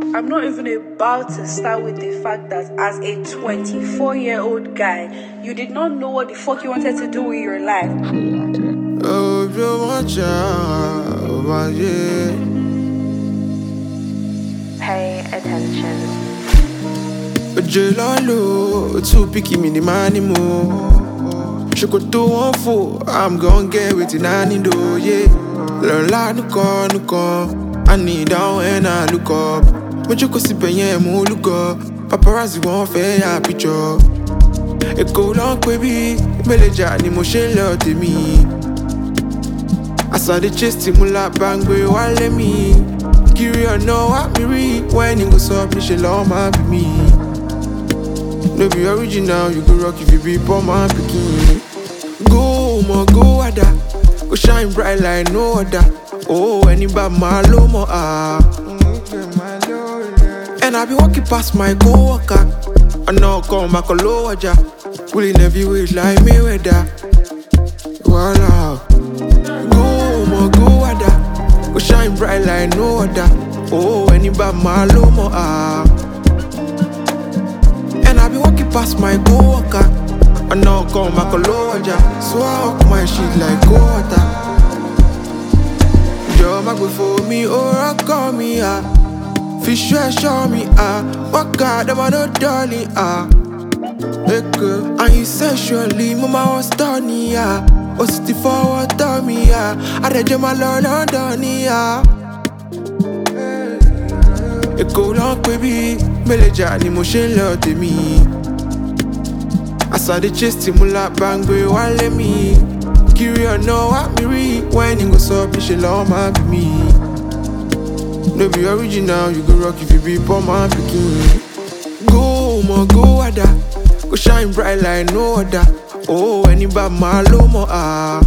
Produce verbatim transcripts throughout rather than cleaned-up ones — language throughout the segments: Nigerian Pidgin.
I'm not even about to start with the fact that as a twenty-four-year-old guy, you did not know what the fuck you wanted to do with your life. Oh, if you want your yeah. Pay attention. Jelalo, too picky me the money more. She could do one fool, I'm gon' get with it, I need do, yeah. Learn la no con, no con. I need down when I look up. But you could see penye mo look up. Paparazzi won't fair ya picture. It go long, baby. Meleja ni mo she love to me. I saw the chest to mula bang, boy, why let me. Curious, know what me read. When you go up, me she love my me. No be original, you go rock if you be poor man picking. Go, mo, go, ada. Go shine bright like no other. Oh, anybody my low mo ah. And I be walking past my co-worker. I know come back a lower ja. Pulling heavyweight like Mayweather. Voila. Go, mo, go, ada. Go shine bright like no other. Oh, anybody my low mo ah. And I be walking past my co-worker. I know come back a lower ja. So I walk my shit like water. Yo, my good for me, or I call me ah. Fish sure show me ah. What God, them I no darling ah. Hey girl, and you sexually, mama was done ah. Oh, sixty forward to me ah. I read you my lord on done ah. It go long, baby. Meleja ni mo she love to me. I saw the chest to mula bang, boy, why let me. Curious, know what me read. When you go up, me she love my me. No be original, you go rock if you be poor man picking. Go, mo, go, ada. Go shine bright like no other. Oh, anybody my low mo ah.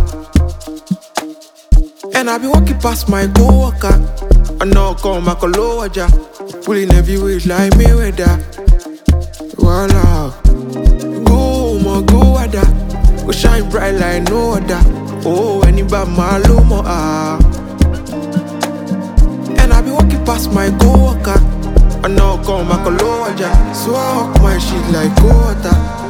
And I be walking past my co-worker. I know come back a lower ja. Pulling heavyweight like Mayweather. Voila. Go, mo, go, ada. Go shine bright like no other. Oh, anybody my low mo ah. And I be walking past my co-worker. I know come back a lower ja. So I walk my shit like water.